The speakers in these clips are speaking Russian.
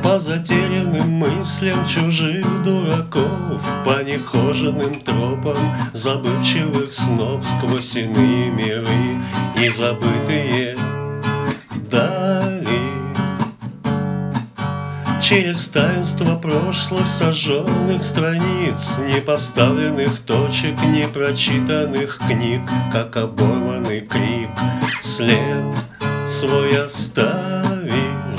По затерянным мыслям чужих дураков, по нехоженным тропам забывчивых снов, сквозь иные миры и забытые дали. Через таинство прошлых сожженных страниц, непоставленных точек, непрочитанных книг, как оборванный крик, след свой оставишь.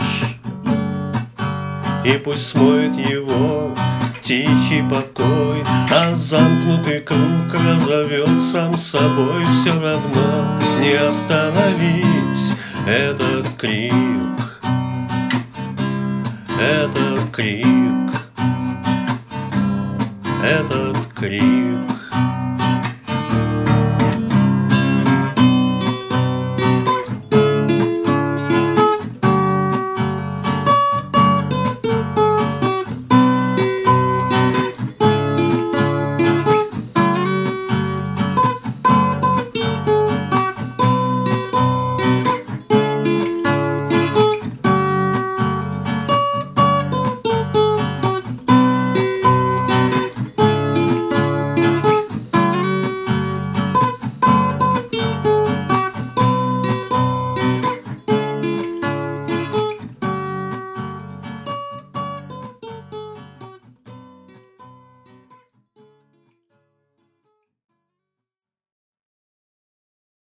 И пусть смоет его тихий покой, а замкнутый круг разовьет сам собой. Все равно не остановить этот крик, этот крик, этот